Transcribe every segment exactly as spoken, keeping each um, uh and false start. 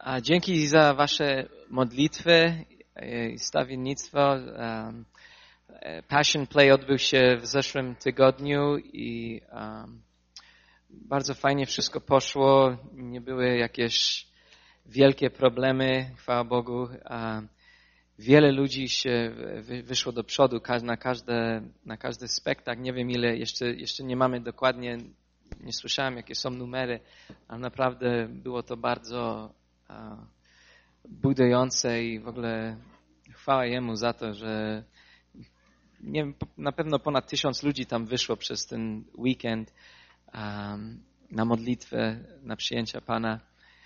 A dzięki za wasze modlitwy i stawiennictwo. Um, Passion Play odbył się w zeszłym tygodniu i um, bardzo fajnie wszystko poszło. Nie były jakieś wielkie problemy, chwała Bogu. Um, wiele ludzi się wy, wyszło do przodu na, każde, na każdy spektakl. Nie wiem ile, jeszcze, jeszcze nie mamy dokładnie, nie słyszałem jakie są numery, ale naprawdę było to bardzo uh, budujące i w ogóle chwała Jemu za to, że nie wiem, na pewno ponad tysiąc ludzi tam wyszło przez ten weekend um, na modlitwę, na przyjęcia Pana.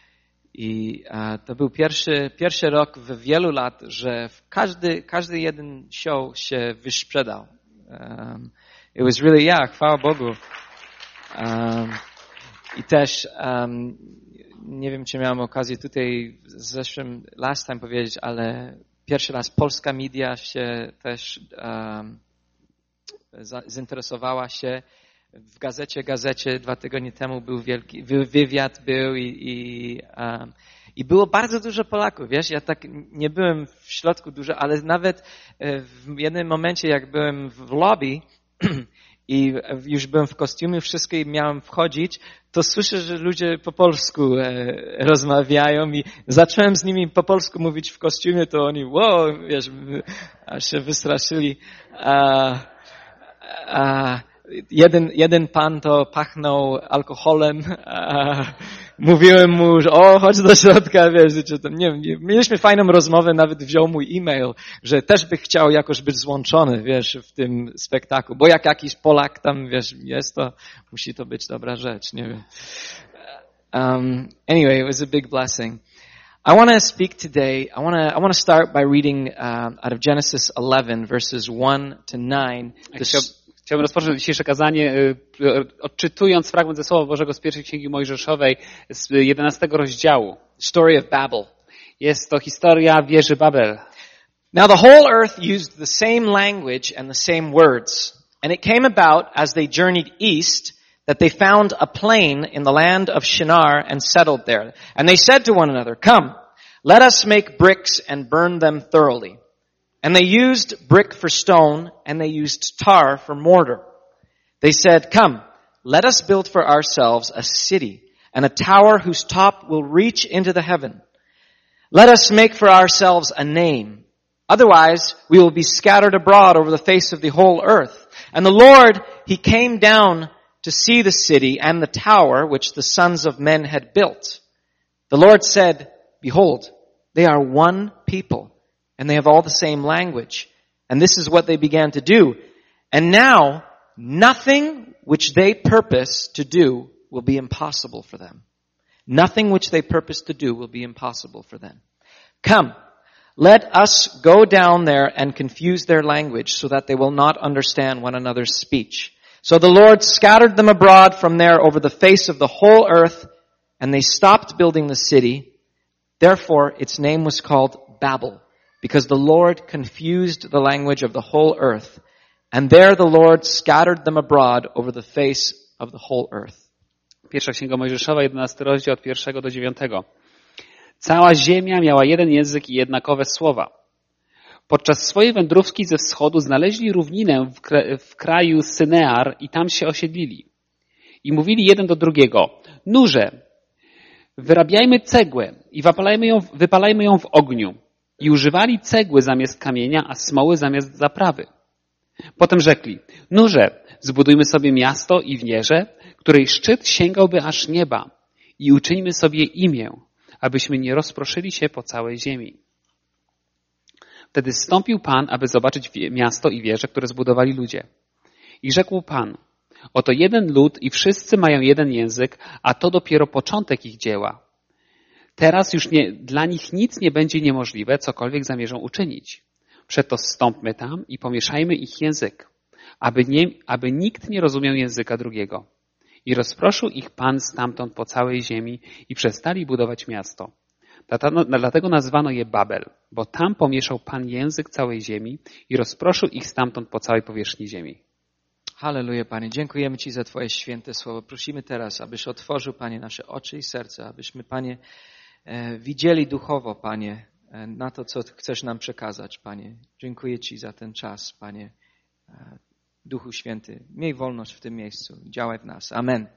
I uh, to był pierwszy, pierwszy rok w wielu lat, że każdy, każdy jeden show się wysprzedał. Um, it was really, yeah, chwała Bogu. Um, I też um, nie wiem, czy miałem okazję tutaj w zeszłym last time powiedzieć, ale pierwszy raz polska media się też um, za, zainteresowała się. W gazecie, gazecie dwa tygodnie temu był wielki wywiad był i, i, um, i było bardzo dużo Polaków, wiesz, ja tak nie byłem w środku dużo, ale nawet w jednym momencie, jak byłem w lobby i już byłem w kostiumie, wszystko i miałem wchodzić, to słyszę, że ludzie po polsku e, rozmawiają i zacząłem z nimi po polsku mówić w kostiumie, to oni, wow, wiesz, aż się wystraszyli. A, a, jeden, jeden pan to pachnął alkoholem, a, mówiłem mu, że o, chodź do środka, wiesz, czy tam, nie wiem, mieliśmy fajną rozmowę, nawet wziął mój e-mail, że też by chciał jakoś być złączony, wiesz, w tym spektaklu, bo jak jakiś Polak tam, wiesz, jest, to musi to być dobra rzecz, nie wiem. Um, anyway, it was a big blessing. I want to speak today, I want to I want to start by reading um, out of Genesis eleven, verses one to nine. Chciałbym rozpocząć dzisiejsze kazanie odczytując fragment ze Słowa Bożego z pierwszej Księgi Mojżeszowej z jedenastego rozdziału. Story of Babel. Jest to historia wieży Babel. Now the whole earth used the same language and the same words. And it came about as they journeyed east that they found a plain in the land of Shinar and settled there. And they said to one another, "Come, let us make bricks and burn them thoroughly." And they used brick for stone, and they used tar for mortar. They said, "Come, let us build for ourselves a city, and a tower whose top will reach into the heaven. Let us make for ourselves a name. Otherwise, we will be scattered abroad over the face of the whole earth." And the Lord, He came down to see the city and the tower which the sons of men had built. The Lord said, "Behold, they are one people. And they have all the same language. And this is what they began to do. And now, nothing which they purpose to do will be impossible for them. Nothing which they purpose to do will be impossible for them. Come, let us go down there and confuse their language so that they will not understand one another's speech." So the Lord scattered them abroad from there over the face of the whole earth, and they stopped building the city. Therefore, its name was called Babel, because the Lord confused the language of the whole earth. And there the Lord scattered them abroad over the face of the whole earth. Pierwsza Księga Mojżeszowa, jedenasty rozdział od pierwszego do dziewiątego. Cała ziemia miała jeden język i jednakowe słowa. Podczas swojej wędrówki ze wschodu znaleźli równinę w, kra- w kraju Synear i tam się osiedlili. I mówili jeden do drugiego: "Nurze, wyrabiajmy cegłę i wypalajmy ją, wypalajmy ją w ogniu." I używali cegły zamiast kamienia, a smoły zamiast zaprawy. Potem rzekli: "Nurze, zbudujmy sobie miasto i wieżę, której szczyt sięgałby aż nieba, i uczyńmy sobie imię, abyśmy nie rozproszyli się po całej ziemi." Wtedy zstąpił Pan, aby zobaczyć miasto i wieżę, które zbudowali ludzie. I rzekł Pan: "Oto jeden lud i wszyscy mają jeden język, a to dopiero początek ich dzieła. Teraz już nie, dla nich nic nie będzie niemożliwe, cokolwiek zamierzą uczynić. Przeto zstąpmy tam i pomieszajmy ich język, aby, nie, aby nikt nie rozumiał języka drugiego." I rozproszył ich Pan stamtąd po całej ziemi i przestali budować miasto. Dlatego nazwano je Babel, bo tam pomieszał Pan język całej ziemi i rozproszył ich stamtąd po całej powierzchni ziemi. Halleluja, Panie. Dziękujemy Ci za Twoje święte słowo. Prosimy teraz, abyś otworzył, Panie, nasze oczy i serca, abyśmy, Panie, e, widzieli duchowo, Panie, e, na to, co chcesz nam przekazać, Panie. Dziękuję Ci za ten czas, Panie. E, Duchu Święty, miej wolność w tym miejscu. Działaj w nas. Amen.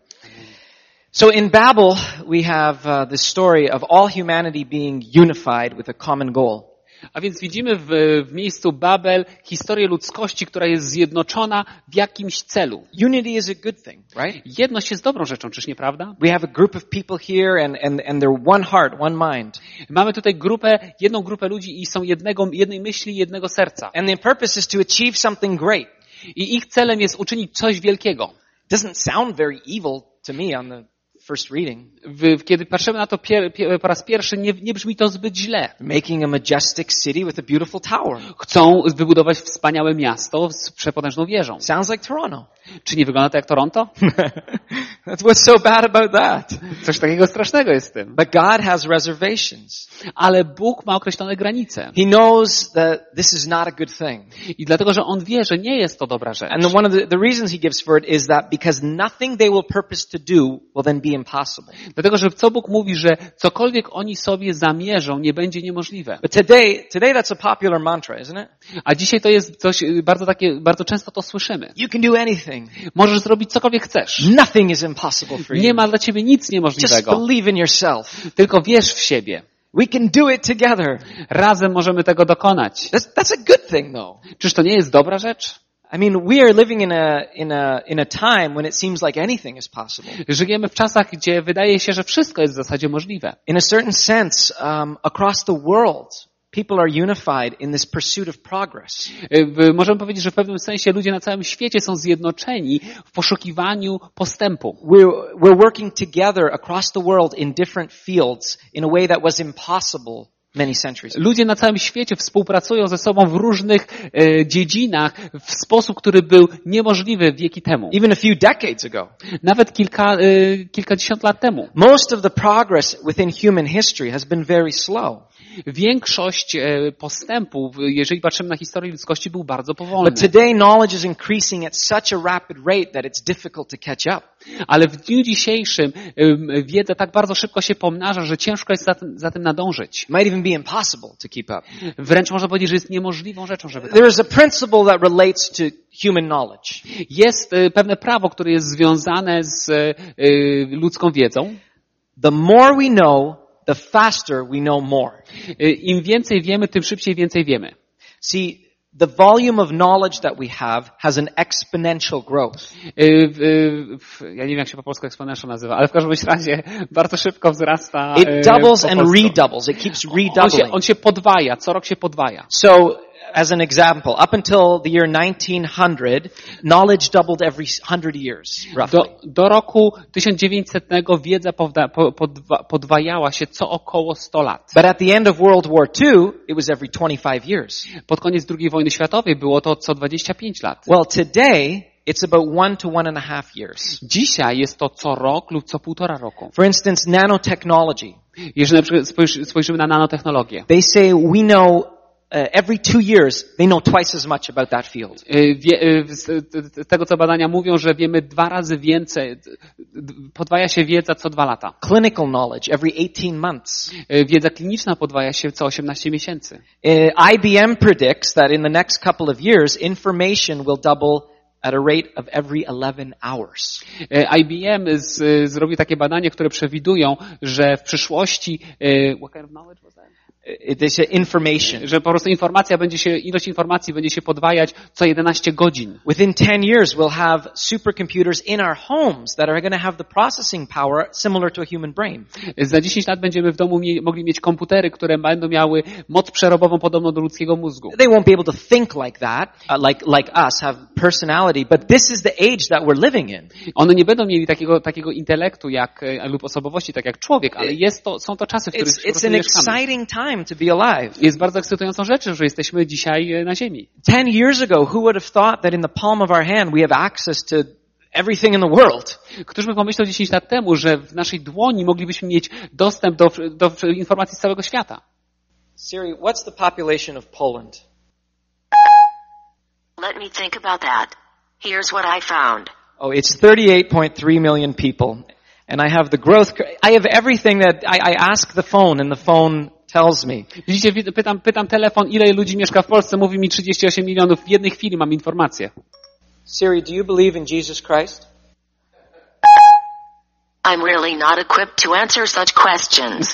So in Babel, we have uh, the story of all humanity being unified with a common goal. A więc widzimy w, w miejscu Babel historię ludzkości, która jest zjednoczona w jakimś celu. Unity is a good thing, right? Jedność jest dobrą rzeczą, czyż nieprawda? We have a group of people here and, and, and they're one heart, one mind. Mamy tutaj grupę, jedną grupę ludzi i są jednego, jednej myśli, jednego serca. And their purpose is to achieve something great. I ich celem jest uczynić coś wielkiego. Doesn't sound very evil to me on the first reading. W, kiedy patrzymy na to pier, pier, po raz pierwszy, nie, nie brzmi to zbyt źle. Making a majestic city with a beautiful tower. Chcą wybudować wspaniałe miasto z przepotężną wieżą. Sounds like Toronto. Czy nie wygląda to jak Toronto? That's what's so bad about that. Coś takiego strasznego jest z tym. But God has reservations. Ale Bóg ma określone granice. He knows that this is not a good thing. I dlatego, że On wie, że nie jest to dobra rzecz. And the, one of the, the reasons He gives for it is that because nothing they will purpose to do will then be impossible. Dlatego, że co Bóg mówi, że cokolwiek oni sobie zamierzą, nie będzie niemożliwe. But today, today that's a popular mantra, isn't it? A dzisiaj to jest coś bardzo takie, bardzo często to słyszymy. You can do anything. Możesz zrobić cokolwiek chcesz. Nothing is impossible for you. Nie ma dla ciebie nic Just niemożliwego. believe in yourself. Tylko wierz w siebie. We can do it together. Razem możemy tego dokonać. That's, that's a good thing though. Czyż to nie jest dobra rzecz? I mean, we are living in a, in a, in a time when it seems like anything is possible. Żyjemy w czasach, gdzie wydaje się, że wszystko jest w zasadzie możliwe. In a certain sense, um, across the world, people are unified in this pursuit of progress. Możemy powiedzieć, że w pewnym sensie ludzie na całym świecie są zjednoczeni w poszukiwaniu postępu. We're, we're working together across the world in different fields in a way that was impossible many centuries ago. Ludzie na całym świecie współpracują ze sobą w różnych e, dziedzinach w sposób, który był niemożliwy wieki temu. Even a few decades ago. Nawet kilka, e, kilkadziesiąt lat temu. Most of the progress within human history has been very slow. Większość e, postępów, jeżeli patrzymy na historię ludzkości, był bardzo powolny. But today knowledge is increasing at such a rapid rate that it's difficult to catch up. Ale w dniu dzisiejszym e, wiedza tak bardzo szybko się pomnaża, że ciężko jest za tym, za tym nadążyć. It might even be impossible to keep up. Wręcz można powiedzieć, że jest niemożliwą rzeczą, żeby There is a principle that relates to human knowledge. Jest e, pewne prawo, które jest związane z e, ludzką wiedzą. The more we know, the faster we know more. E, Im więcej wiemy, tym szybciej więcej wiemy. See, the volume of knowledge that we have has an exponential growth. E, e, w, ja nie wiem, jak się po polsku exponential nazywa, ale w każdym razie bardzo szybko wzrasta. It e, doubles po and polsku. redoubles. It keeps On się, redoubling. on się podwaja, co rok się podwaja. So, as an example, up until the year nineteen hundred, knowledge doubled every hundred years, roughly. Do, do roku tysiąc dziewięćsetnego wiedza powda, po, podwa, podwajała się co około sto lat. But at the end of World War Two, it was every twenty-five years. Pod koniec drugiej wojny światowej było to co dwadzieścia pięć lat. Well, today, it's about one to one and a half years. Dzisiaj jest to co rok lub co półtora roku. For instance, nanotechnology. Jeżeli na przykład spojrzy, spojrzymy na nanotechnologię. They say we know uh, every two years, they know twice as much about that field. Wie, z tego co badania mówią, że wiemy dwa razy więcej, podwaja się wiedza co dwa lata. Clinical knowledge every eighteen months. Wiedza kliniczna podwaja się co osiemnaście miesięcy. Uh, I B M predicts that in the next couple of years, information will double at a rate of every eleven hours. I B M z, zrobił takie badanie, które przewidują, że w przyszłości what kind of knowledge was that? They say information. Że po prostu informacja będzie się, ilość informacji będzie się podwajać co jedenaście godzin. Within ten years, we'll have supercomputers in our homes that are going to have the processing power similar to a human brain. Za dziesięć lat będziemy w domu mie- mogli mieć komputery, które będą miały moc przerobową podobną do ludzkiego mózgu. They won't be able to think like that, uh, like like us, have personality, but this is the age that we're living in. One nie będą mieli takiego, takiego intelektu jak, lub osobowości tak jak człowiek, ale jest to, są to czasy, w których It's, po it's prostu an mieszkamy. exciting time to be alive. Jest bardzo ekscytującą rzeczą, że jesteśmy dzisiaj na ziemi. Ten years ago, who would have thought that in the palm of our hand we have access to everything in the world? Któż by pomyślał dziesięć lat temu, że w naszej dłoni moglibyśmy mieć dostęp do, do informacji z całego świata? Siri, what's the population of Poland? Let me think about that. Here's what I found. Oh, it's thirty-eight point three million people. And I have the growth, I have everything that I, I ask the phone and the phone tells me. Widzicie, pytam, pytam telefon, ile ludzi mieszka w Polsce, mówi mi trzydzieści osiem milionów, w jednej chwili mam informację. Siri, do you believe in Jesus Christ? I'm really not equipped to answer such questions.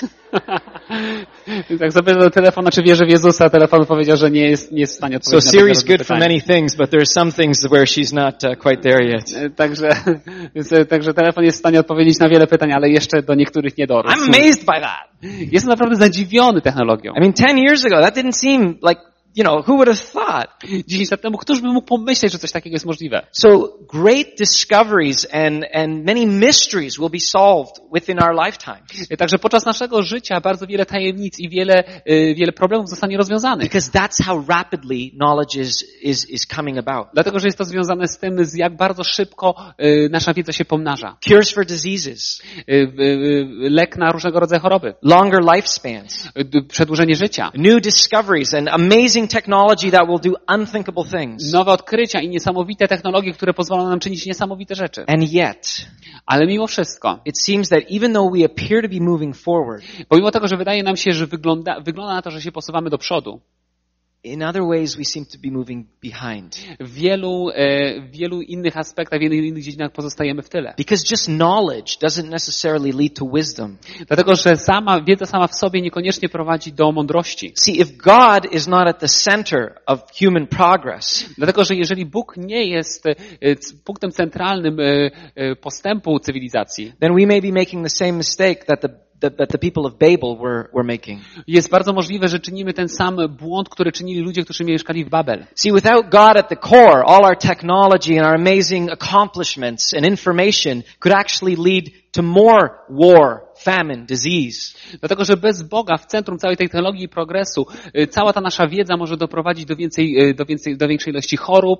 Tak zapytał telefon, czy wierzy w Jezusa, telefon powiedział, że nie jest, nie jest w stanie odpowiedzieć so na Siri's good for many things, but there are some things where she's not uh, quite there yet. Także, także telefon jest w stanie odpowiedzieć na wiele pytań, ale jeszcze do niektórych nie dorósł. I'm amazed by that. Jestem naprawdę zadziwiony technologią. I mean, ten years ago, that didn't seem like, you know, who would have thought? dziesięć lat temu, któż by mógł pomyśleć, że coś takiego jest możliwe? So great discoveries and, and many mysteries will be solved within our lifetimes. Także podczas naszego życia bardzo wiele tajemnic i wiele, wiele problemów zostanie rozwiązanych. Because that's how rapidly knowledge is, is, is coming about. Dlatego, że jest to związane z tym, z jak bardzo szybko nasza wiedza się pomnaża. Cures for diseases. Lek na różnego rodzaju choroby. Longer lifespans. Przedłużenie życia. New discoveries and amazing technology that will do unthinkable things. Nowe odkrycia i niesamowite technologie, które pozwolą nam czynić niesamowite rzeczy. And yet, ale mimo wszystko, it seems that even though we appear to be moving forward, pomimo tego, że wydaje nam się, że wygląda, wygląda na to, że się posuwamy do przodu, in other ways we seem to be moving behind. W wielu, e, w wielu innych aspektach, w wielu innych dziedzinach pozostajemy w tyle. Because just knowledge doesn't necessarily lead to wisdom. Dlatego, że sama wiedza sama w sobie niekoniecznie prowadzi do mądrości. See, if God is not at the center of human progress, dlatego, że jeżeli Bóg nie jest e, punktem centralnym e, e, postępu cywilizacji, then we may be making the same mistake that the That, that the people of Babel were, were making. Jest bardzo możliwe, że czynimy ten sam błąd, który czynili ludzie, którzy mieszkali w Babel. See, without God at the core, all our technology and our amazing accomplishments and information could actually lead to more war, famine, disease. Dlatego, że bez Boga w centrum całej tej technologii i progresu, cała ta nasza wiedza może doprowadzić do więcej, do więcej, do większej ilości chorób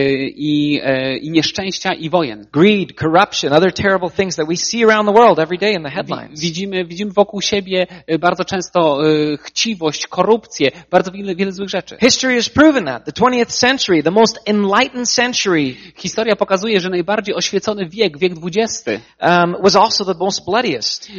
i, i nieszczęścia i wojen. Greed, corruption, other terrible things that we see around the world every day in the headlines. Widzimy, widzimy wokół siebie bardzo często chciwość, korupcję, bardzo wiele, wiele złych rzeczy. History has proven that. The twentieth century, the most enlightened century. Historia pokazuje, że najbardziej oświecony wiek, wiek dwudziesty, um, was also the most bloodiest.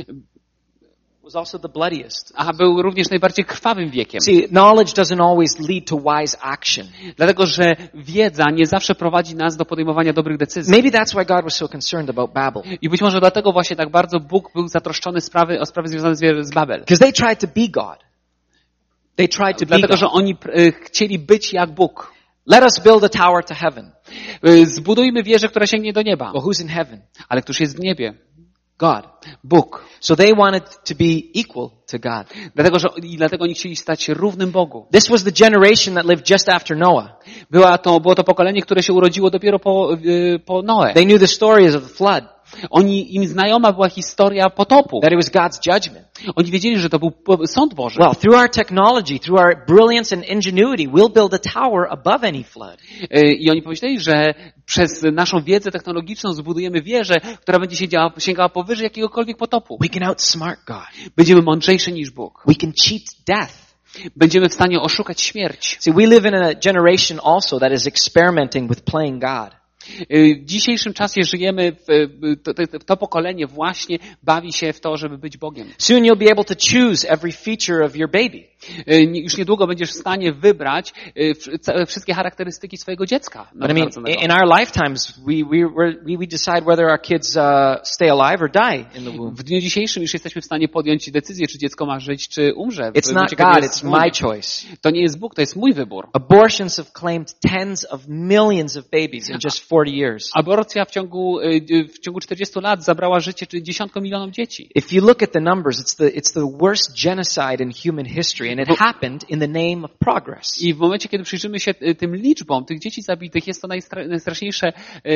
Was also the bloodiest. Aha, był również najbardziej krwawym wiekiem. See, knowledge doesn't always lead to wise action. Dlatego, że wiedza nie zawsze prowadzi nas do podejmowania dobrych decyzji. Maybe that's why God was so concerned about Babel. I być może dlatego właśnie tak bardzo Bóg był zatroszczony sprawy, o sprawy związane z, z Babel. Because they tried to be God. They tried to Dlatego, be God. że oni y, chcieli być jak Bóg. Let us build a tower to heaven. Y, zbudujmy wieżę, która sięgnie do nieba. Well, who's in heaven? Ale któż jest w niebie? God. Bóg. So they wanted to be equal to God. Dlatego, że i dlatego oni chcieli stać się równym Bogu. This was the generation that lived just after Noah. Była to, było to pokolenie, które się urodziło dopiero po, y, po Noe. They knew the stories of the flood. Oni, im znajoma była historia potopu. That it was God's judgment. Oni wiedzieli, że to był sąd Boży. Well, through our technology, through our brilliance and ingenuity, we'll build a tower above any flood. I oni pomyśleli, że przez naszą wiedzę technologiczną zbudujemy wieżę, która będzie sięgała, sięgała powyżej jakiegokolwiek potopu. We can outsmart God. Będziemy mądrzejsi niż Bóg. We can cheat death. Będziemy w stanie oszukać śmierć. See, we live in a generation also that is experimenting with playing God. W dzisiejszym czasie żyjemy, w, to, to, to pokolenie właśnie bawi się w to, żeby być Bogiem. Soon you'll be able to choose every feature of your baby. Już niedługo będziesz w stanie wybrać wszystkie charakterystyki swojego dziecka. But I mean, in our lifetimes, we, we, we, we decide whether our kids uh, stay alive or die in the womb. W dniu dzisiejszym już jesteśmy w stanie podjąć decyzję, czy dziecko ma żyć, czy umrze. It's not God, it's my choice. To nie jest Bóg, to jest mój wybór. Abortions have claimed tens of millions of babies in just forty years. Aborcja w ciągu, w ciągu czterdziestu lat zabrała życie dziesiątkom milionów dzieci. If you look at the numbers, it's the, it's the worst genocide in human history, and it happened in the name of progress. I w momencie, kiedy przyjrzymy się tym liczbom tych dzieci zabitych, jest to najstra- najstraszniejsza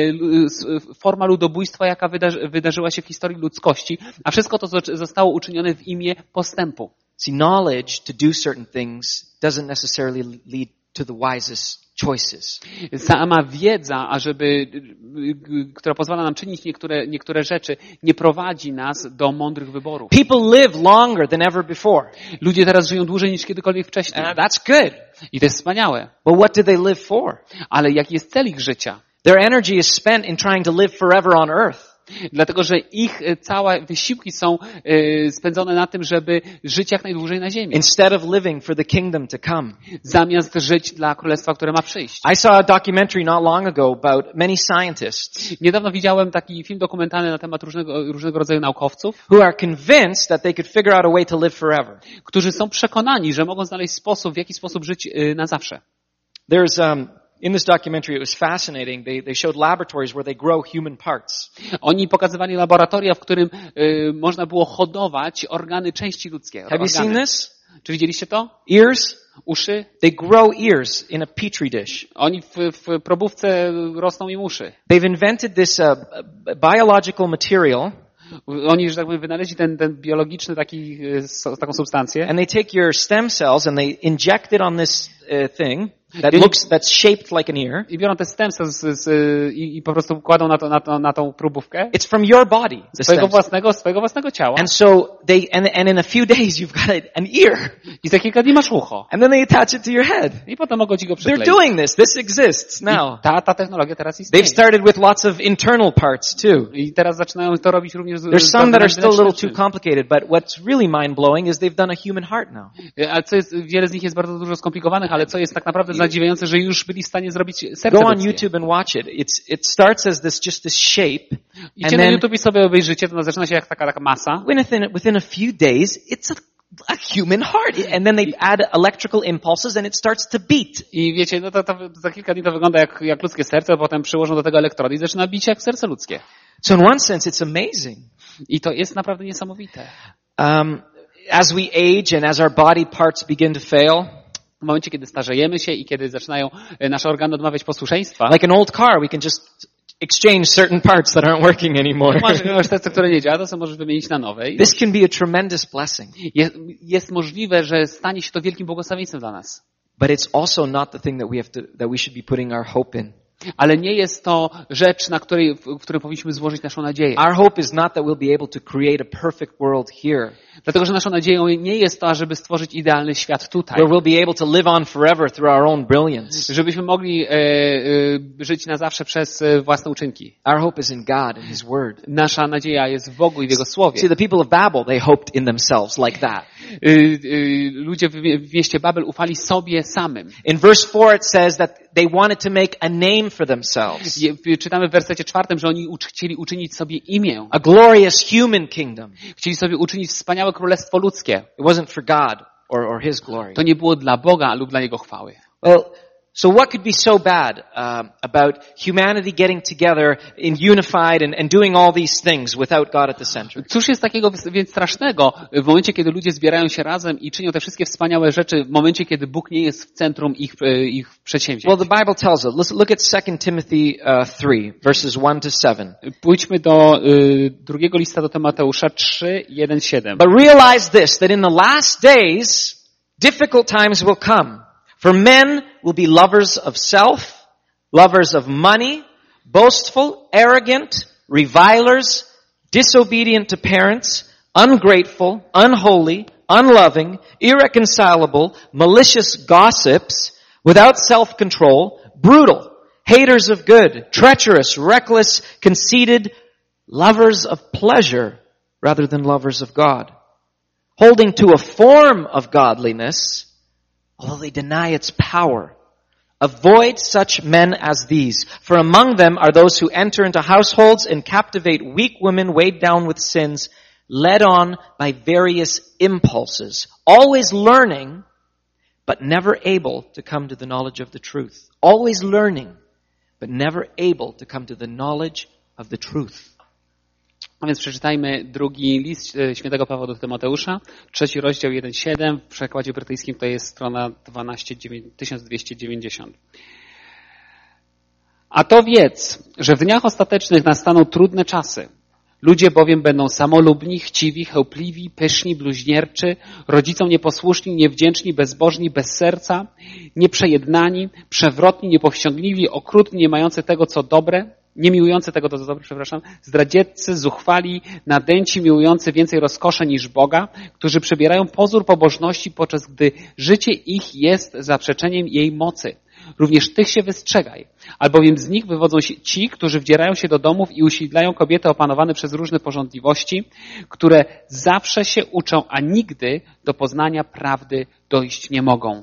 forma ludobójstwa, jaka wydarzy- wydarzyła się w historii ludzkości, a wszystko to zostało uczynione w imię postępu. See, knowledge to do certain things doesn't necessarily lead to the wisest choices. Sama wiedza, ażeby, która pozwala nam czynić niektóre, niektóre rzeczy, nie prowadzi nas do mądrych wyborów. People live longer than ever before. Ludzie teraz żyją dłużej niż kiedykolwiek wcześniej. Uh, that's good. I to jest wspaniałe. But what do they live for? Ale jaki jest cel ich życia? Their energy is spent in trying to live forever on earth. Dlatego, że ich całe wysiłki są y, spędzone na tym, żeby żyć jak najdłużej na ziemi. Instead of living for the kingdom to come. Zamiast żyć dla królestwa, które ma przyjść. I saw a documentary not long ago about many scientists. Niedawno widziałem taki film dokumentalny na temat różnego, różnego rodzaju naukowców, Who are convinced that they could figure out a way to live forever. którzy są przekonani, że mogą znaleźć sposób, w jaki sposób żyć y, na zawsze. There's um in this documentary, it was fascinating. They they showed laboratories where they grow human parts. Oni pokazywali laboratoria, w którym y, można było hodować organy, części ludzkie. Have you seen this? Czy widzieliście to? Ears? Uszy? They grow ears in a petri dish. Oni w, w probówce rosną im uszy. They've invented this uh, biological material. Oni, że tak powiem, wynaleźli ten, ten biologiczny taki, taką substancję. And they take your stem cells and they inject it on this uh, thing that looks, that's shaped like an ear. I biorą te stem cells z, z, i, i po prostu kładą na, to, na, to, na tą próbówkę. It's from your body. Ze swojego własnego, swojego własnego ciała. And so they, and, and in a few days you've got an ear. I za kilka dni masz ucho. And then they attach it to your head. I potem mogą ci go They're przykleić. doing this. This exists now. I ta, ta technologia teraz istnieje. They've started with lots of internal parts too. I teraz zaczynają to robić również z There's some that are still a little too complicated, but what's really mind-blowing is they've done a human heart now. Ale co jest, wiele z nich jest bardzo dużo skomplikowanych, ale co jest tak naprawdę zadziwiające, że już byli w stanie zrobić serce Go on ludzkie. YouTube and watch it. It's, it starts as this, just this shape. Idźcie na YouTube i sobie obejrzycie, to zaczyna się jak taka, taka masa. Within, within a few days, it's a a human heart. And then they add electrical impulses and it starts to beat. I wiecie, no to, to za kilka dni to wygląda jak, jak ludzkie serce, a potem przyłożą do tego elektrody i zaczyna bić jak serce ludzkie. So in one sense, it's amazing. I to jest naprawdę niesamowite. Um, as we age and as our body parts begin to fail, w momencie, kiedy starzejemy się i kiedy zaczynają nasze organy odmawiać posłuszeństwa, like an old car, we can just exchange certain parts that aren't working anymore. Masz, masz te, które nie działa, to co możesz wymienić na nowe. This can be a tremendous blessing. Jest, jest możliwe, że stanie się to wielkim błogosławieństwem dla nas. But it's also not the thing that we have to, that we should be putting our hope in. Ale nie jest to rzecz, na której, w której powinniśmy złożyć naszą nadzieję. Our hope is not that we'll be able to create a perfect world here. Dlatego, że naszą nadzieją nie jest to, żeby stworzyć idealny świat tutaj. Where we'll be able to live on forever through our own brilliance. Żebyśmy mogli e, e, żyć na zawsze przez e, własne uczynki. Our hope is in God and His Word. Nasza nadzieja jest w Bogu i w Jego Słowie. See, the people of Babel, they hoped in themselves like that. E, e, ludzie w, w mieście Babel ufali sobie samym. In verse four it says that they wanted to make a name for themselves. Je, czytamy w wersecie czwartym, że oni uczy, chcieli uczynić sobie imię. A glorious human kingdom. Chcieli sobie uczynić wspaniałe królestwo ludzkie. It wasn't for God or, or His glory. To nie było dla Boga lub dla Jego chwały. Well, so what could be so bad um, about humanity getting together in unified and, and doing all these things without God at the center? Cóż jest takiego więc strasznego w momencie, kiedy ludzie zbierają się razem i czynią te wszystkie wspaniałe rzeczy w momencie, kiedy Bóg nie jest w centrum ich, ich przedsięwzięć? Well, the Bible tells us. Let's look at Second Timothy uh, three, verses one to seven. Pójdźmy do y, drugiego lista do Tymoteusza trzy, jeden, siedem. But realize this, that in the last days, difficult times will come. For men will be lovers of self, lovers of money, boastful, arrogant, revilers, disobedient to parents, ungrateful, unholy, unloving, irreconcilable, malicious gossips, without self-control, brutal, haters of good, treacherous, reckless, conceited, lovers of pleasure rather than lovers of God, holding to a form of godliness, although they deny its power. Avoid such men as these, for among them are those who enter into households and captivate weak women weighed down with sins, led on by various impulses, always learning, but never able to come to the knowledge of the truth. Always learning, but never able to come to the knowledge of the truth. A więc przeczytajmy drugi list świętego Pawła do Tymoteusza, trzeci rozdział jeden siedem, w przekładzie brytyjskim to jest strona tysiąc dwieście dziewięćdziesiąt. A to wiedz, że w dniach ostatecznych nastaną trudne czasy. Ludzie bowiem będą samolubni, chciwi, chełpliwi, pyszni, bluźnierczy, rodzicom nieposłuszni, niewdzięczni, bezbożni, bez serca, nieprzejednani, przewrotni, niepowściągliwi, okrutni, nie mający tego, co dobre, nie miłujący tego, co dobre, przepraszam, zdradzieccy, zuchwali, nadęci, miłujący więcej rozkosze niż Boga, którzy przybierają pozór pobożności, podczas gdy życie ich jest zaprzeczeniem jej mocy. również tych się wystrzegaj, albowiem z nich wywodzą się ci, którzy wdzierają się do domów i usiedlają kobiety opanowane przez różne porządliwości, które zawsze się uczą, a nigdy do poznania prawdy dojść nie mogą.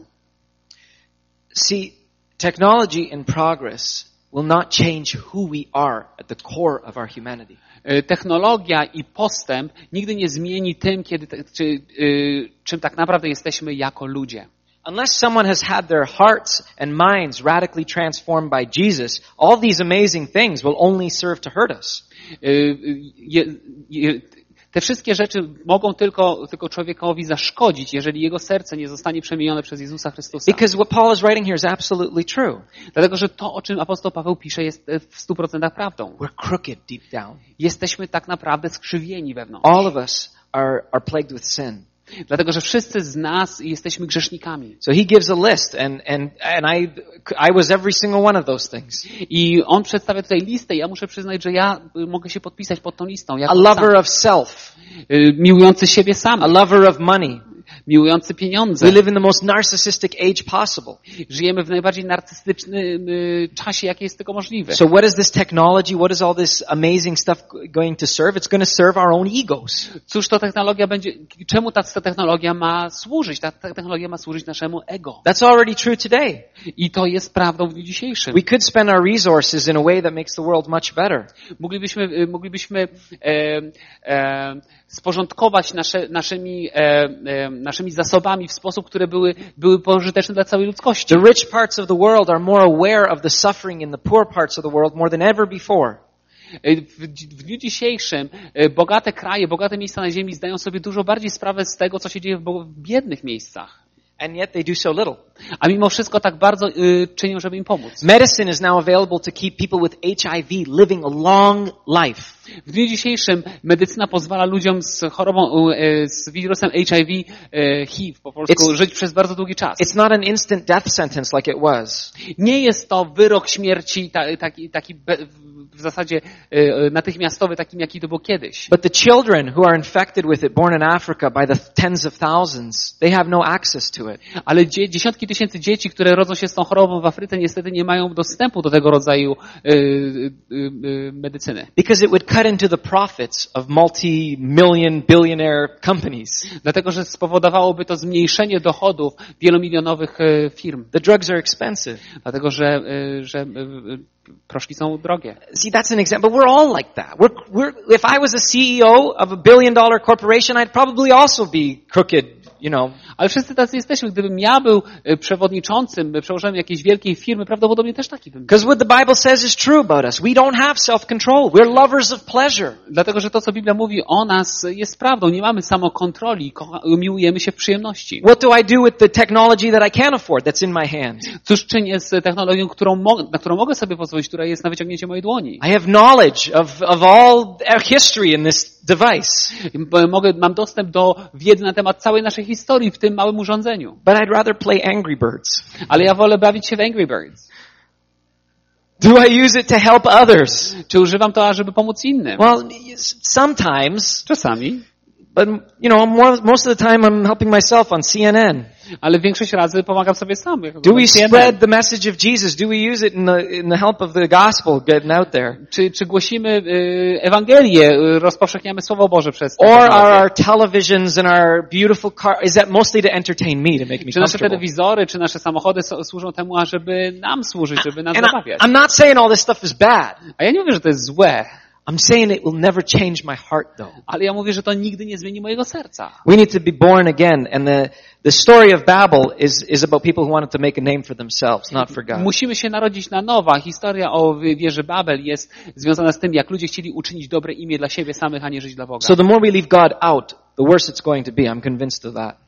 See, technology in progress will not change who we are at the core of our humanity. Technologia i postęp nigdy nie zmieni tym, kiedy, czy, y, czym tak naprawdę jesteśmy jako ludzie. Unless someone has had their hearts and minds radically transformed by Jesus, all these amazing things will only serve to hurt us. Y, je, je, Te wszystkie rzeczy mogą tylko, tylko człowiekowi zaszkodzić, jeżeli jego serce nie zostanie przemienione przez Jezusa Chrystusa. Because what Paul is writing here is absolutely true. Dlatego, że to, o czym apostoł Paweł pisze, jest w stu procentach prawdą. We're crooked deep down. Jesteśmy tak naprawdę skrzywieni wewnątrz. All of us are, are plagued with sin. Dlatego, że wszyscy z nas jesteśmy grzesznikami. So he gives a list, and, and, and I, I was every single one of those things. I on przedstawia tutaj listę. Ja muszę przyznać, że ja mogę się podpisać pod tą listą. A lover of self. Miłujący siebie sam. A lover of money. Miłujący pieniądze. We live in the most narcissistic age possible. Żyjemy w najbardziej narcystycznym czasie, jaki jest tylko możliwy. So what is this technology? What is all this amazing stuff going to serve? It's going to serve our own egos. Cóż to technologia będzie, czemu ta technologia ma służyć? Ta technologia ma służyć naszemu ego. That's already true today. I to jest prawdą w dniu dzisiejszym. We could spend our resources in a way that makes the world much better. Moglibyśmy, moglibyśmy e, e, sporządkować nasze, naszymi, e, e, naszymi zasobami w sposób, które były, były pożyteczne dla całej ludzkości. The rich parts of the world are more aware of the suffering in the poor parts of the world more than ever before. W, w dniu dzisiejszym bogate kraje, bogate miejsca na ziemi zdają sobie dużo bardziej sprawę z tego, co się dzieje w, w biednych miejscach. And yet they do so little. A mimo wszystko tak bardzo y, czynią, żeby im pomóc. Medicine is now available to keep people with H I V living a long life. W dniu dzisiejszym medycyna pozwala ludziom z chorobą, y, z wirusem H I V, y, H I V po polsku, it's, żyć przez bardzo długi czas. It's not an instant death sentence like it was. Nie jest to wyrok śmierci ta, taki, taki be, w zasadzie y, natychmiastowy, takim jaki to było kiedyś. But the children who are infected with it, born in Africa by the tens of thousands, they have no access to it. Ale dzie, dziesiątki tysięcy dzieci, które rodzą się z tą chorobą w Afryce, niestety nie mają dostępu do tego rodzaju y, y, y, medycyny. Because it would cut into the profits of multi-million billionaire companies. Dlatego, że spowodowałoby to zmniejszenie dochodów wielomilionowych y, firm. The drugs are expensive. Dlatego, że, y, że y, y, proszki są drogie. See, that's an example. We're all like that. We're, we're, if I was a C E O of a billion dollar corporation, I'd probably also be crooked, you know. Ale wszyscy tacy jesteśmy. Gdybym ja był przewodniczącym, przełożonym jakiejś wielkiej firmy, prawdopodobnie też taki bym był. Because what the Bible says is true about us. We don't have self-control. We're lovers of pleasure. Dlatego, że to, co Biblia mówi o nas, jest prawdą. Nie mamy samokontroli, miłujemy się w przyjemności. What do I do with the technology that I can't afford, that's in my hand? Cóż czynię z technologią, którą mo- na którą mogę sobie pozwolić, która jest na wyciągnięcie mojej dłoni? I have knowledge of, of all history in this device. Mogę, mam dostęp do wiedzy na temat całej naszej historii w tym małym urządzeniu. But I'd rather play Angry Birds. Ale ja wolę bawić się w Angry Birds. Do I use it to help others? Czy używam to, żeby pomóc innym? Well, sometimes. Czasami. But, you know, more, most of the time I'm helping myself on C N N. Ale większość razy pomagam sobie sam. Do we spread the message of Jesus? Do we use it in the, in the help of the gospel getting out there? Czy, czy głosimy y, Ewangelię, y, rozpowszechniamy Słowo Boże przez Or are our televisions and our beautiful car, is that mostly to entertain me, to make me Czy nasze comfortable? telewizory, czy nasze samochody so, służą temu, ażeby nam służyć, żeby nas And I, zabawiać? I'm not saying all this stuff is bad. A ja nie mówię, że to jest złe. I'm saying it will never change my heart though. Ale ja mówię, że to nigdy nie zmieni mojego serca. We need to be born again, and the, the story of Babel is, is about people who wanted to make a name for themselves, not for God. Musimy się narodzić na nowo. Historia o wieży Babel jest związana z tym, jak ludzie chcieli uczynić dobre imię dla siebie samych, a nie żyć dla Boga. So the more we leave God out, the worse it's going to be. I'm convinced of that.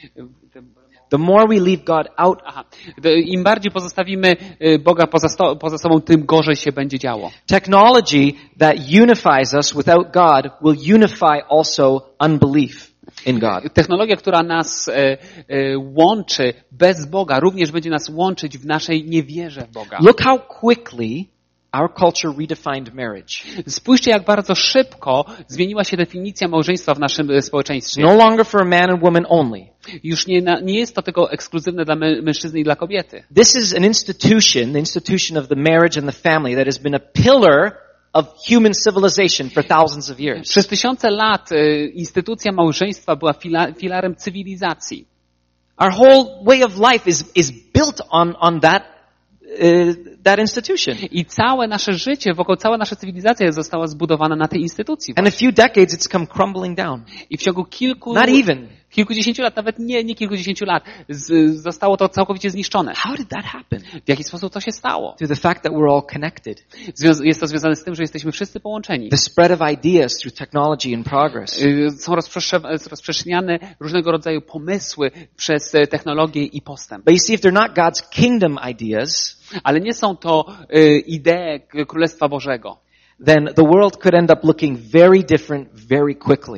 The more we leave God out, Aha. Im bardziej pozostawimy Boga poza, sto, poza sobą, tym gorzej się będzie działo. technology that unifies us without God will unify also unbelief in God. Technologia, która nas e, e, łączy bez Boga, również będzie nas łączyć w naszej niewierze w Boga. Look how quickly our culture redefined marriage. Spójrzcie, jak bardzo szybko zmieniła się definicja małżeństwa w naszym społeczeństwie. No longer for a man and woman only. Już nie, nie jest to tylko ekskluzywne dla mężczyzny i dla kobiety. This is an institution, the institution of the marriage and the family that has been a pillar of human civilization for thousands of years. Przez tysiące lat y, instytucja małżeństwa była fila, filarem cywilizacji. Our whole way of life is, is built on, on that, uh, that institution. I całe nasze życie, wokół cała nasza cywilizacja została zbudowana na tej instytucji. And in a few decades it's come crumbling down. I w ciągu kilku, Not even. kilkudziesięciu lat, nawet nie, nie kilkudziesięciu lat, z, zostało to całkowicie zniszczone. How did that happen? W jaki sposób to się stało? Through the fact that we're all connected. Zwią- jest to związane z tym, że jesteśmy wszyscy połączeni. The spread of ideas through technology and progress. Y, Są rozprzesze- rozprzestrzeniane różnego rodzaju pomysły przez e, technologię i postęp. But you see, if they're not God's kingdom ideas, Ale nie są to y, idee K- Królestwa Bożego. then the world could end up looking very different very quickly.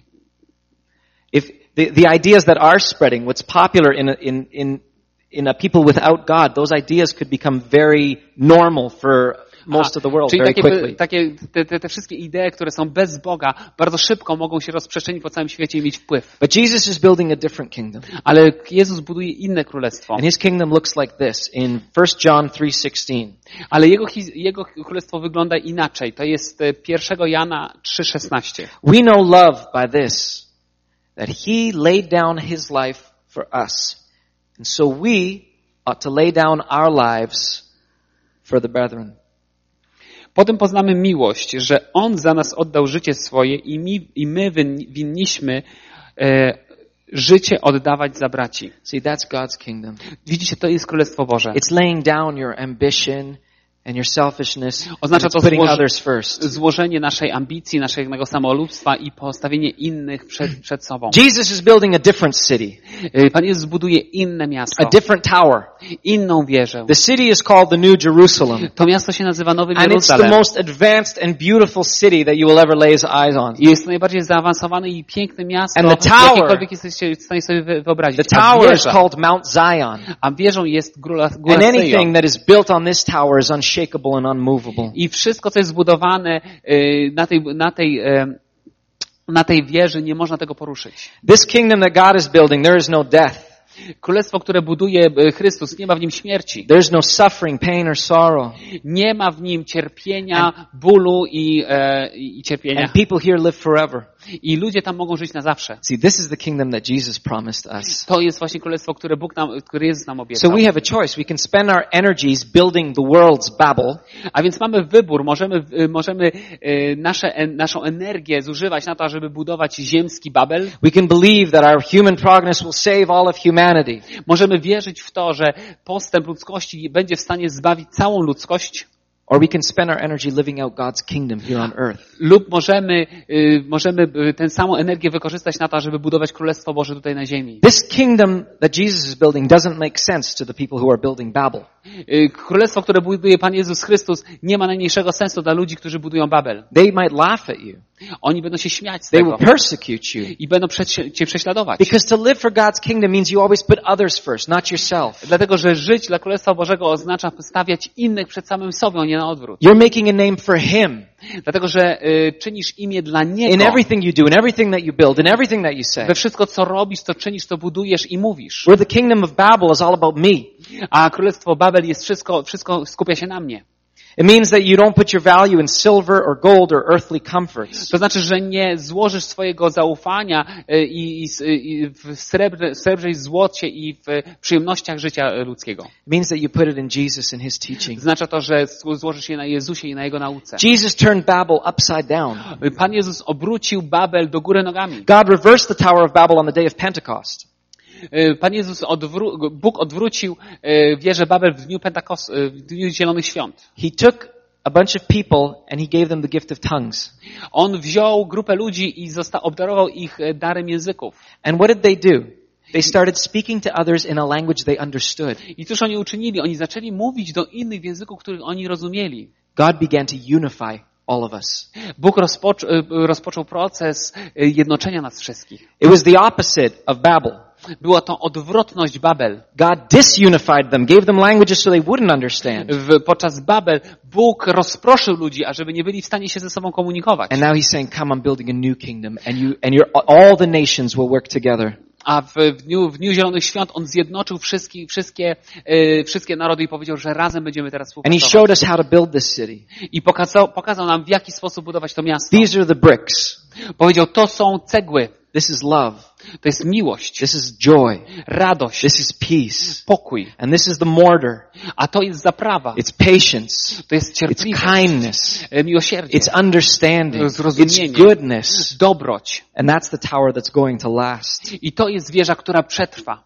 If the, the ideas that are spreading, what's popular in a, in in in a people without God, those ideas could become very normal for most A, of the world czyli very takie, quickly. takie te, te, te wszystkie idee, które są bez Boga, bardzo szybko mogą się rozprzestrzenić po całym świecie i mieć wpływ. But Jesus is building a different kingdom. Ale Jezus buduje inne królestwo. And his kingdom looks like this in First John three sixteen. Ale jego, his- jego królestwo wygląda inaczej. To jest e, pierwszego Jana trzy szesnaście. We know love by this, that he laid down his life for us. And so we ought to lay down our lives for the brethren. Potem poznamy miłość, że On za nas oddał życie swoje i, mi, i my win, winniśmy e, życie oddawać za braci. See, that's God's kingdom. Widzicie, to jest Królestwo Boże. It's laying down your ambition and your selfishness, and Oznacza it's to putting złoż- others first. złożenie naszej ambicji, naszego samolubstwa i postawienie innych przed, przed sobą. Jesus is building a different city, E, Pan Jezus buduje inne miasto, a different tower. inną wieżę. The city is called the New Jerusalem, To miasto się nazywa Nowym and it's the Jeruzalem. most advanced and beautiful city that you will ever lay his eyes on. I jest to najbardziej zaawansowane i piękne miasto, And the tower- jakiekolwiek jesteście w stanie sobie wy- wyobrazić. The A tower is wieża, called Mount Zion, a wieżą jest góra, góra and Syjon. anything that is built on this tower is unshakable and unmovable. I wszystko, co jest zbudowane y, na tej, na tej, y, na tej wieży, nie można tego poruszyć. This kingdom that God is building, there is no death. Królestwo, które buduje y, Chrystus, nie ma w nim śmierci. There's no suffering, pain, or sorrow. Nie ma w nim cierpienia, bólu i, e, i cierpienia. And people here live forever. I ludzie tam mogą żyć na zawsze. See, this is the kingdom that Jesus promised us. To jest właśnie królestwo, które Bóg nam, które Jezus nam So obiecał. we have a choice. We can spend our energies building the world's Babel, A więc mamy wybór, możemy, y, możemy y, nasze, en, naszą energię zużywać na to, żeby budować ziemski Babel. we can believe that our human progress will save all of humanity. Możemy wierzyć w to, że postęp ludzkości będzie w stanie zbawić całą ludzkość. Or we can spend our energy living out God's kingdom here on earth. Lub możemy, y, możemy y, tę samą energię wykorzystać na to, żeby budować Królestwo Boże tutaj na ziemi. This kingdom that Jesus is building doesn't make sense to the people who are building Babel. Y, Królestwo, które buduje Pan Jezus Chrystus, nie ma najmniejszego sensu dla ludzi, którzy budują Babel. They might laugh at you. Oni będą się śmiać z They tego will persecute you. i będą przed, cię prześladować. Because to live for God's kingdom means you always put others first, not yourself. Dlatego, że żyć dla Królestwa Bożego oznacza stawiać innych przed samym sobą, a nie na odwrót. You're making a name for Him Dlatego, że y, czynisz imię dla in Niego. everything you do, in everything that you build, in everything that you say. We wszystko, co robisz, co czynisz, co budujesz i mówisz. Where the kingdom of Babel is all about me. A Królestwo Babel jest wszystko, wszystko skupia się na mnie. It means that you don't put your value in silver or gold or earthly comforts. To znaczy, że nie złożysz swojego zaufania y, i, i, i w srebrze, srebrze i złocie i w przyjemnościach życia ludzkiego. It means that you put it in Jesus and His teaching. Znaczy to, że złożysz je na Jezusie i na Jego nauce. Jesus turned Babel upside down. Pan Jezus obrócił Babel do góry nogami. God reversed the Tower of Babel on the day of Pentecost. Pan Jezus odwró- Bóg odwrócił y, wieżę Babel w dniu Pentekost, y, w dniu Zielonych Świąt. He took a bunch of people and He gave them the gift of tongues. On wziął grupę ludzi i zosta- obdarował ich e, darem języków. And what did they do? They started speaking to others in a language they understood. I cóż oni uczynili? Oni zaczęli mówić do innych w języku, których oni rozumieli. God began to unify all of us. Bóg rozpoc- e, rozpoczął proces e, jednoczenia nas wszystkich. It was the opposite of Babel. Była to odwrotność Babel. God disunified them, gave them languages so they wouldn't understand. W, podczas Babel Bóg rozproszył ludzi, ażeby nie byli w stanie się ze sobą komunikować. And now he's saying, come, I'm building a new kingdom, and you and your all the nations will work together. A w, w, dniu, w Dniu Zielonych Świąt On zjednoczył wszystkie, wszystkie, yy, wszystkie narody i powiedział, że razem będziemy teraz And he współpracować. showed us how to build this city. I pokazał, pokazał nam, w jaki sposób budować to miasto. These are the bricks. Powiedział, to są cegły, This is love. to jest miłość, This is joy. radość, This is peace. pokój. And this is the mortar. A to jest zaprawa, It's patience. to jest It's cierpliwość, kindness. e, miłosierdzie, It's understanding. Zrozumienie. It's goodness. dobroć. And that's the tower that's going to last. I to jest wieża, która przetrwa.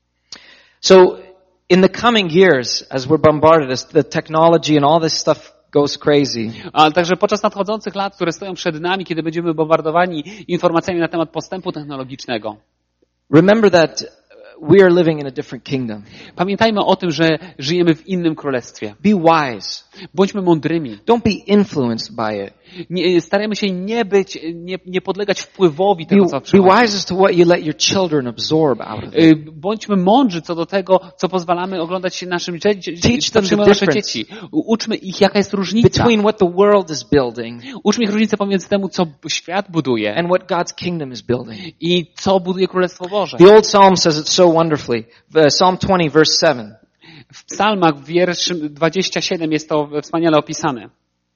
So in the coming years, as we're bombarded, as the technology and all this stuff goes crazy, Ale także podczas nadchodzących lat, które stoją przed nami, kiedy będziemy bombardowani informacjami na temat postępu technologicznego, remember that we are living in a different kingdom. pamiętajmy o tym, że żyjemy w innym królestwie. Be wise. Bądźmy mądrymi. Don't be influenced by it. Nie, starajmy się nie być, nie, nie podlegać wpływowi Be, tego, co be przychodzi. wise as to what you let your children absorb out of it. Y, Bądźmy mądrzy co do tego, co pozwalamy oglądać się naszym dzie- dzie- Teach co them the przyjmują nasze difference. dzieci. U- Uczmy ich, jaka jest różnica. Between what the world is building Uczmy ich różnicę pomiędzy temu, co świat buduje and what God's kingdom is building. i co buduje Królestwo Boże. The old psalm says it so wonderfully. Uh, Psalm twenty, verse seven. W psalmach w wierszu dwudziestym siódmym jest to wspaniale opisane.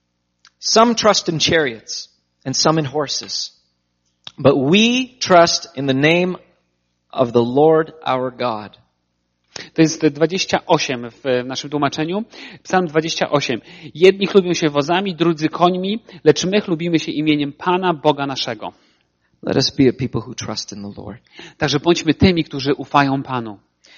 Some trust in chariots and some in horses, but we trust in the name of the Lord our God. To jest dwadzieścia osiem w naszym tłumaczeniu. Psalm dwadzieścia osiem. Jedni chlubią się wozami, drudzy końmi, lecz my chlubimy się imieniem Pana, Boga naszego. Let us be a people who trust in the Lord. Także bądźmy tymi, którzy ufają Panu.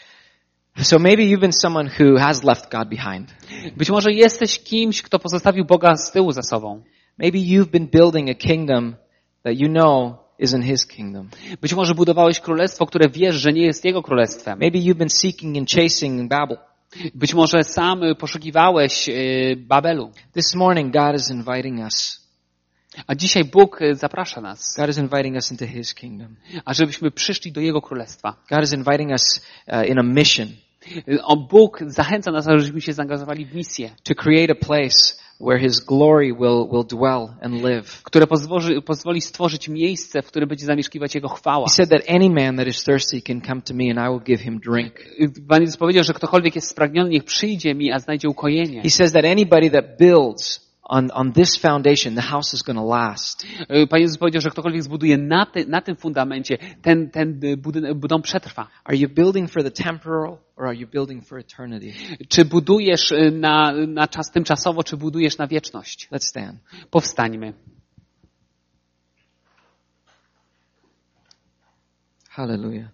So maybe you've been someone who has left God behind. Być może jesteś kimś, kto pozostawił Boga z tyłu za sobą. Maybe you've been building a kingdom that you know isn't His kingdom. Być może budowałeś królestwo, które wiesz, że nie jest Jego królestwem. Maybe you've been seeking and chasing Babel. Być może sam poszukiwałeś y, Babelu. This morning God is inviting us. A dzisiaj Bóg zaprasza nas, God is inviting us into His kingdom. ażebyśmy przyszli do Jego królestwa. God is inviting us uh, in a mission O, Bóg zachęca nas, ażebyśmy się zaangażowali w misję, to create a place where His glory will, will dwell and live. które pozwoli, pozwoli stworzyć miejsce, w którym będzie zamieszkiwać Jego chwała. He said that any man that is thirsty can come to me and I will give him drink. Pan Jezus powiedział, że ktokolwiek jest spragniony, niech przyjdzie mi, a znajdzie ukojenie. He says that anybody that builds on, on this foundation, the house is going to last. Pan Jezus powiedział, że ktokolwiek zbuduje na, ty, na tym fundamencie, ten, ten budynek, dom przetrwa. Are you building for the temporal or are you building for eternity? Czy budujesz na, na czas tymczasowo, czy budujesz na wieczność? Let's stand. Powstańmy. Hallelujah.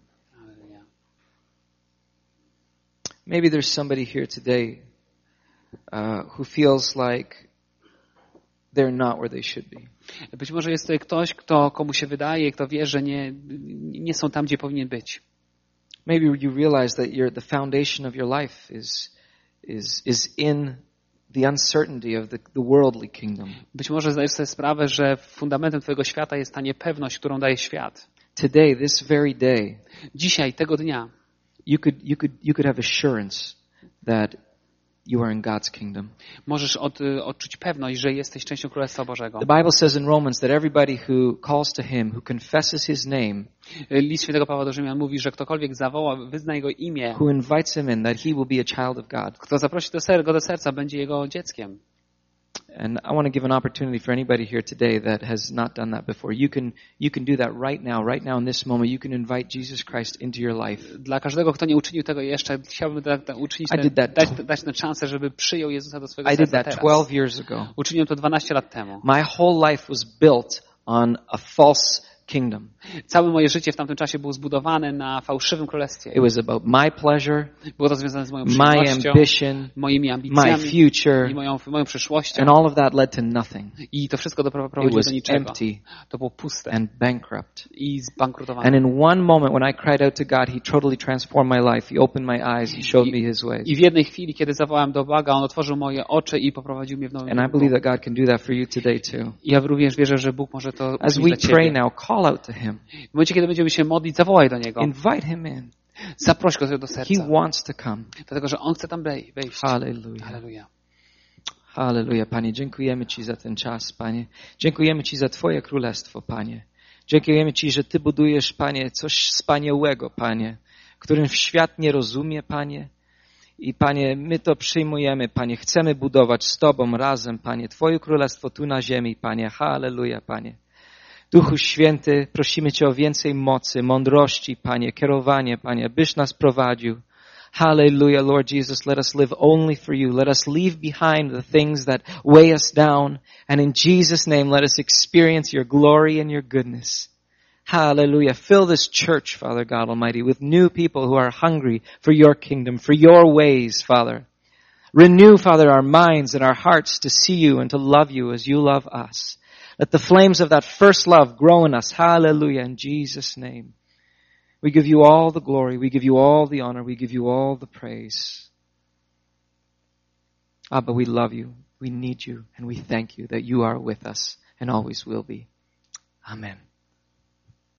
Maybe there's somebody here today uh, who feels like they're not where they should be. Być może jest to ktoś, kto, komu się wydaje, kto wie, że nie, nie są tam, gdzie powinien być. Maybe you realize that your, the foundation of your life is, is, is in the uncertainty of the, the worldly kingdom. Być może zdajesz sobie sprawę, że fundamentem twojego świata jest ta niepewność, którą daje świat. Today, this very day, Dzisiaj, tego dnia, you could, you could, you could have assurance that you are in God's kingdom. możesz od, odczuć pewność, że jesteś częścią Królestwa Bożego. The Bible says in Romans that everybody who calls to Him, who confesses His name, List Świętego Pawła do Rzymian mówi, że ktokolwiek zawoła, wyzna Jego imię, who invites Him in, that He will be a child of God. kto zaprosi do ser- go do serca, będzie Jego dzieckiem. And I want to give an opportunity for anybody here today that has not done that before. You can, you can do that right now, right now in this moment. You can invite Jesus Christ into your life. Dla każdego, kto nie uczynił tego jeszcze, chciałbym tak, tak uczynić, I ten, did that dać, tw- dać tę szansę, żeby przyjął Jezusa do swojego I did serca that teraz. twelve years ago. Uczyniłem to dwanaście lat temu. My whole life was built on a false kingdom. Całe moje życie w tamtym czasie było zbudowane na fałszywym królestwie. It was about my pleasure, Było to związane z moją my przyjemnością, ambition, moimi my ambicjami future, i moją, moją przyszłością. and all of that led to nothing. I to wszystko It doprowadziło was do niczego. empty To było puste and bankrupt. i zbankrutowane. And in one moment when I cried out to God, He totally transformed my life. He opened my eyes. He showed me His ways. I w jednej chwili, kiedy zawołałem do Boga, On otworzył moje oczy i poprowadził mnie w nowym And I kierunku. believe that God can do that for you today too. I ja również wierzę, że Bóg może to As uczynić we dla pray Ciebie. now, call call out to him. W momencie, kiedy będziemy się modlić, zawołaj do Niego. Invite him in. Zaproś Go do He serca. wants to come. Dlatego, że On chce tam wej- wejść. Hallelujah. Halleluja. Hallelujah, Panie. Dziękujemy Ci za ten czas, Panie. Dziękujemy Ci za Twoje królestwo, Panie. Dziękujemy Ci, że Ty budujesz, Panie, coś wspaniałego, Panie, którym świat nie rozumie, Panie. I Panie, my to przyjmujemy, Panie. Chcemy budować z Tobą razem, Panie, Twoje królestwo tu na ziemi, Panie. Halleluja, Panie. Duchu Święty, prosimy Cię o więcej mocy, mądrości, Panie, kierowanie, Panie, byś nas prowadził. Hallelujah, Lord Jesus, let us live only for you. Let us leave behind the things that weigh us down. And in Jesus' name, let us experience your glory and your goodness. Hallelujah. Fill this church, Father God Almighty, with new people who are hungry for your kingdom, for your ways, Father. Renew, Father, our minds and our hearts to see you and to love you as you love us. Let the flames of that first love grow in us. Hallelujah. In Jesus' name. We give you all the glory. We give you all the honor. We give you all the praise. Abba, we love you. We need you. And we thank you that you are with us and always will be. Amen.